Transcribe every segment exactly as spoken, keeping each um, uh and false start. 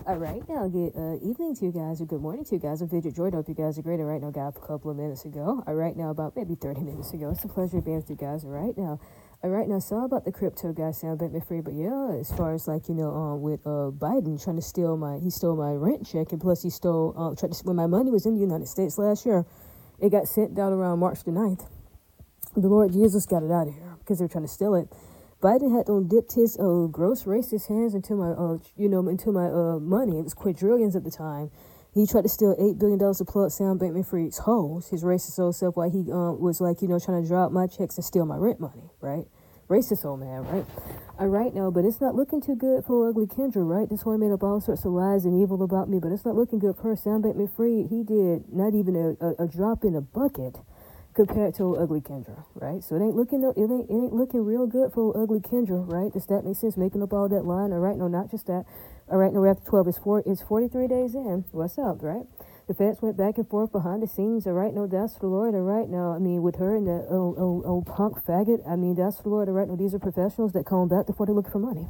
All right, now good uh, evening to you guys, or good morning to you guys. I'm Fidget Jordan. Hope you guys are great. All right, now got up a couple of minutes ago. All right, now about maybe thirty minutes ago. It's a pleasure being with you guys. All right, now, all right, now. Sorry about the crypto guy Sam Bankman Free, but yeah, as far as like you know, um, with uh Biden trying to steal my, he stole my rent check, and plus he stole, um, tried to when my money was in the United States last year, it got sent down around March the ninth. The Lord Jesus got it out of here because they were trying to steal it. Biden had to dipped his uh, gross racist hands into my, uh, you know, into my uh, money. It was quadrillions at the time. He tried to steal eight billion dollars to plug Sam Bankman-Fried's holes, his racist old self, while he uh, was like, you know, trying to draw out my checks and steal my rent money, right? Racist old man, right? All right, now, but it's not looking too good for ugly Kendra, right? This one made up all sorts of lies and evil about me, but it's not looking good for her. Sam Bankman-Fried, he did not even a, a, a drop in a bucket compared to ugly Kendra, right? So it ain't looking, it ain't, it ain't looking real good for ugly Kendra, right? Does that make sense? Making up all that line, all right? No, not just that. All right, no, we're after twelve. It's four. It's forty-three days in. What's up, right? The feds went back and forth behind the scenes. All right, no, that's the Lord. All right, now, I mean, with her and the old, old, old punk faggot. I mean, that's the Lord. All right, no, these are professionals that come back before they look for money.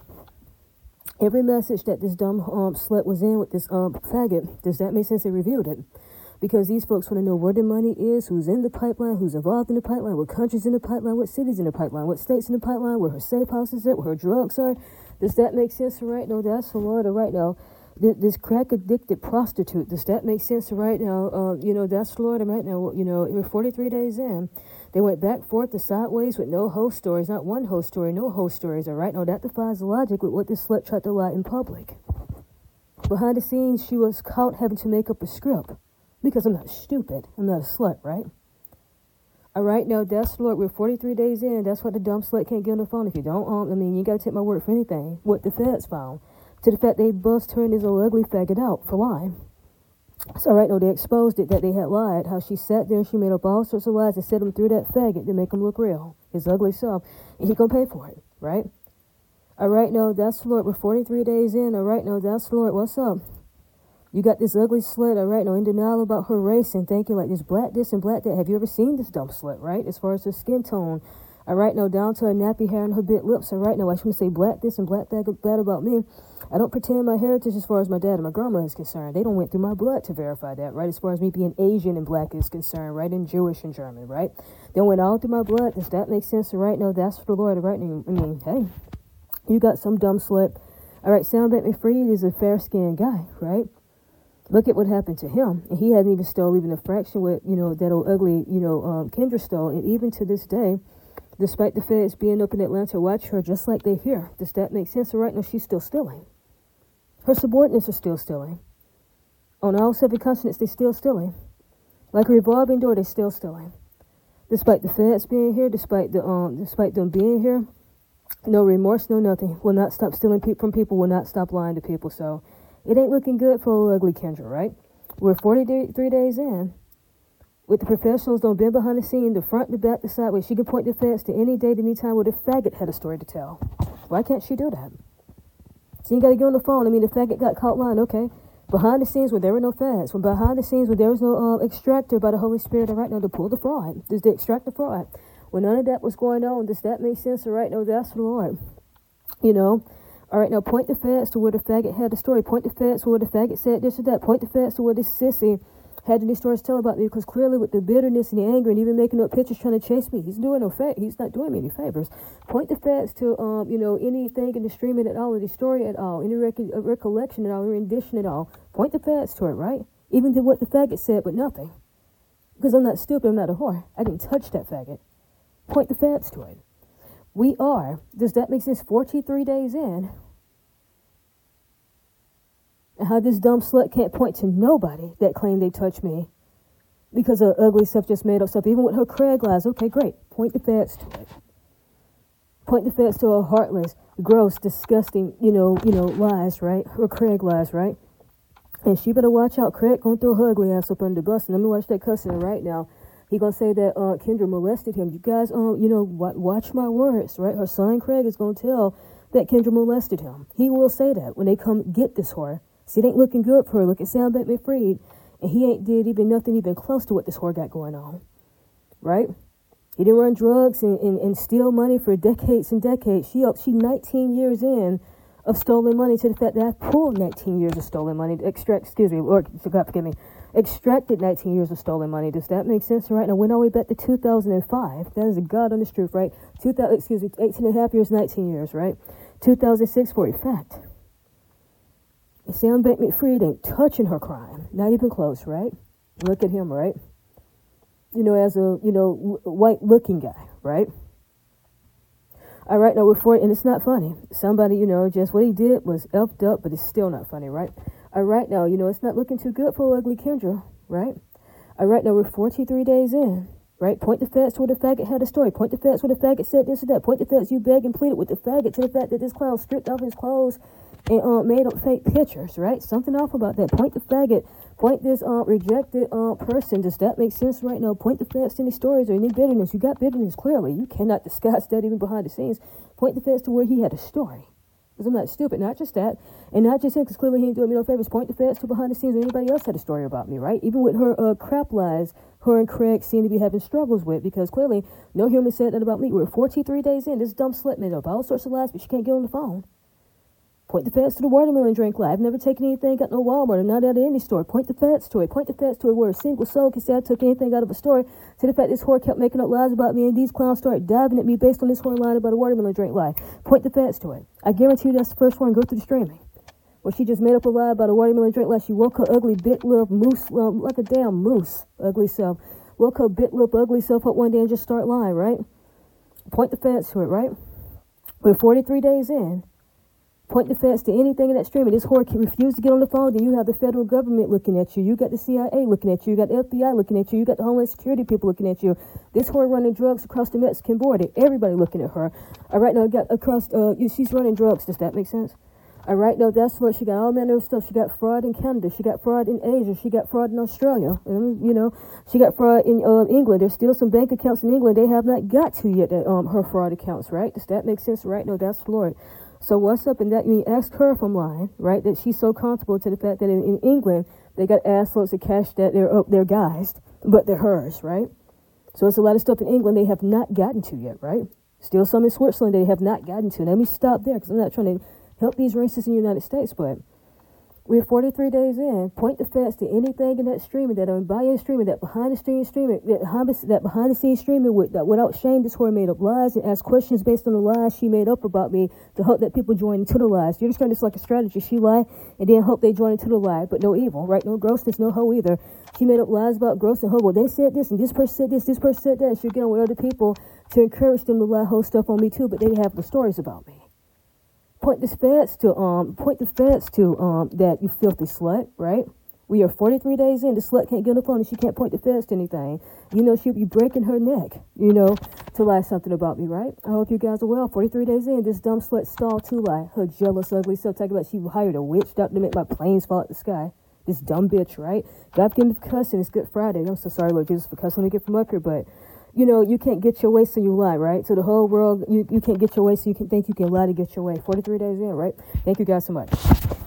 Every message that this dumb um slut was in with this um faggot, does that make sense? They reviewed it. Because these folks want to know where the money is, who's in the pipeline, who's involved in the pipeline, what countries in the pipeline, what cities in the pipeline, what states in the pipeline, where her safe house is at, where her drugs are. Does that make sense? Right now, that's the Lord. Right now, this crack addicted prostitute. Does that make sense? Right now, uh, you know, that's the Lord. Right now, you know, we're forty-three days in. They went back forth to sideways with no host stories, not one host story, no host stories. All right, now that defies logic with what this slut tried to lie in public. Behind the scenes, she was caught having to make up a script. Because I'm not stupid. I'm not a slut, right? All right, now that's Lord. We're forty-three days in. That's what the dumb slut can't get on the phone. If you don't, um, I mean, you got to take my word for anything. What the feds found. To the fact they bust her and this old ugly faggot out for lying. So, all right, no, they exposed it that they had lied. How she sat there and she made up all sorts of lies and set him through that faggot to make him look real. His ugly self. And he gonna pay for it, right? All right, no, that's Lord. We're forty-three days in. All right, no, that's Lord. What's up? You got this ugly slut, all right, no, in denial about her race and thinking like this black this and black that. Have you ever seen this dumb slut, right? As far as her skin tone, all right, no, down to her nappy hair and her bit lips, all right, no, I shouldn't say black this and black that bad about me. I don't pretend my heritage as far as my dad and my grandma is concerned. They don't went through my blood to verify that, right? As far as me being Asian and black is concerned, right? And Jewish and German, right? They went all through my blood. Does that make sense? All right, no, that's for the Lord, all right? I mean, hey, you got some dumb slut. All right, Sam Bankman-Fried is a fair-skinned guy, right? Look at what happened to him. And he hadn't even stole even a fraction what, you know, that old ugly, you know, um, Kendra stole. And even to this day, despite the feds being up in Atlanta, watch her just like they here. Does that make sense? All right, no, she's still stealing. Her subordinates are still stealing. On all seven continents, they're still stealing. Like a revolving door, they're still stealing. Despite the feds being here, despite the um, despite them being here, no remorse, no nothing. Will not stop stealing pe- from people, will not stop lying to people. So it ain't looking good for ugly Kendra, right? We're forty-three days in. With the professionals don't bend behind the scene, the front, the back, the sideways. She can point the feds to any date, any time where the faggot had a story to tell. Why can't she do that? So you got to get on the phone. I mean, the faggot got caught lying, okay? Behind the scenes where there were no feds. When behind the scenes where there was no uh, extractor by the Holy Spirit, all right, now to pull the fraud. Does the extract the fraud? When none of that was going on, does that make sense? All right, no, that's the Lord. You know? All right, now point the feds to where the faggot had the story. Point the feds to where the faggot said this or that. Point the feds to where this sissy had any stories to tell about me. Because clearly with the bitterness and the anger and even making up pictures trying to chase me, he's doing no fa- He's not doing me any favors. Point the feds to, um, you know, anything in the streaming at all, or the story at all, any rec- uh, recollection at all, any rendition at all. Point the feds to it, right? Even to what the faggot said, but nothing. Because I'm not stupid, I'm not a whore. I didn't touch that faggot. Point the feds to it. We are, does that make sense, forty-three days in? And how this dumb slut can't point to nobody that claimed they touched me because of ugly stuff, just made up stuff. Even with her Craig lies, okay, great. Point the feds to it. Point the feds to her heartless, gross, disgusting, you know, you know, lies, right? Her Craig lies, right? And she better watch out. Craig gonna throw her ugly ass up under the bus. And let me watch that cussing right now. He gonna say that uh, Kendra molested him. You guys, um, you know, w- watch my words, right? Her son Craig is gonna tell that Kendra molested him. He will say that when they come get this whore. See, it ain't looking good for her. Look at Sam Bankman-Fried, and he ain't did even nothing even close to what this whore got going on, right? He didn't run drugs and, and, and steal money for decades and decades. She she nineteen years in of stolen money to the fact that I pulled nineteen years of stolen money to extract, excuse me, Lord, God forgive me, extracted nineteen years of stolen money. Does that make sense? Right now, went all the way back to two thousand five. That is a God honest truth, right? two thousand, excuse me, eighteen and a half years, nineteen years, right? two thousand six for a fact. Sam Bankman-Fried ain't touching her crime. Not even close, right? Look at him, right? You know, as a, you know, white-looking guy, right? All right, now we're for it, and it's not funny. Somebody, you know, just what he did was effed up, but it's still not funny, right? All right, now, you know, it's not looking too good for ugly Kendra, right? All right, now we're forty-three days in, right? Point the facts to where the faggot had a story. Point the facts where the faggot said this or that. Point the facts you begged and pleaded with the faggot to the fact that this clown stripped off his clothes and uh, made up fake pictures, right? Something off about that. Point the faggot. Point this uh, rejected uh, person. Does that make sense right now? Point the facts to any stories or any bitterness. You got bitterness, clearly. You cannot discuss that even behind the scenes. Point the facts to where he had a story. Because I'm not stupid. Not just that. And not just him, because clearly he ain't doing me no favors. Point the facts to behind the scenes where anybody else had a story about me, right? Even with her uh, crap lies, her and Craig seem to be having struggles with, because clearly no human said that about me. We're forty-three days in. This dumb slut made up all sorts of lies, but she can't get on the phone. Point the facts to the watermelon drink lie. I've never taken anything out no Walmart or not out of any store. Point the facts to it. Point the facts to it where a single soul can say I took anything out of a story, to the fact this whore kept making up lies about me and these clowns started diving at me based on this whore line about a watermelon drink lie. Point the facts to it. I guarantee you that's the first one. Go through the streaming. Where she just made up a lie about a watermelon drink lie. She woke her ugly bit lip moose, um, like a damn moose, ugly self. Woke her bit lip ugly self up one day and just start lying, right? Point the facts to it, right? We're forty-three days in. Point the facts to anything in that streaming. This whore can refuse to get on the phone. Then you have the federal government looking at you. You got the C I A looking at you. You got the F B I looking at you. You got the Homeland Security people looking at you. This whore running drugs across the Mexican border. Everybody looking at her. All right, now got across. Uh, she's running drugs. Does that make sense? All right, now that's what she got. All manner of stuff. She got fraud in Canada. She got fraud in Asia. She got fraud in Australia. And, you know, she got fraud in uh, England. There's still some bank accounts in England they have not got to yet. That, um, her fraud accounts. Right? Does that make sense? Right? No, that's Florida. So what's up in that? You ask her if I'm lying, right? That she's so comfortable to the fact that in, in England they got assloads of cash that they're up, they're guys, but they're hers, right? So it's a lot of stuff in England they have not gotten to yet, right? Still some in Switzerland they have not gotten to. Let me stop there because I'm not trying to help these racists in the United States, but we're forty-three days in. Point the facts to anything in that streaming, that on buy-in streaming, that behind the scene streaming, that behind, that behind the scenes streaming with that without shame. This whore made up lies and asked questions based on the lies she made up about me to hope that people join into the lies. You understand? It's like a strategy. She lied and then hope they join into the lie, but no evil, right? No grossness, no hoe either. She made up lies about gross and hoe. Well, they said this and this person said this, this person said that. And she'll get on with other people to encourage them to lie whole stuff on me too, but they have the stories about me. Point the facts to um. Point the facts to um that you filthy slut, right? We are forty-three days in. The slut can't get on the phone and she can't point the facts to anything. You know she'll be breaking her neck, you know, to lie something about me, right? I hope you guys are well. forty-three days in, this dumb slut stalled to lie. Her jealous, ugly self talking about she hired a witch doctor to make my planes fall out the sky. This dumb bitch, right? God forgive me for cussing. It's Good Friday. I'm so sorry, Lord Jesus, for cussing. Let me get from up here, but. You know, you can't get your way, so you lie, right? So the whole world, you, you can't get your way, so you can think you can lie to get your way. forty-three days in, right? Thank you guys so much.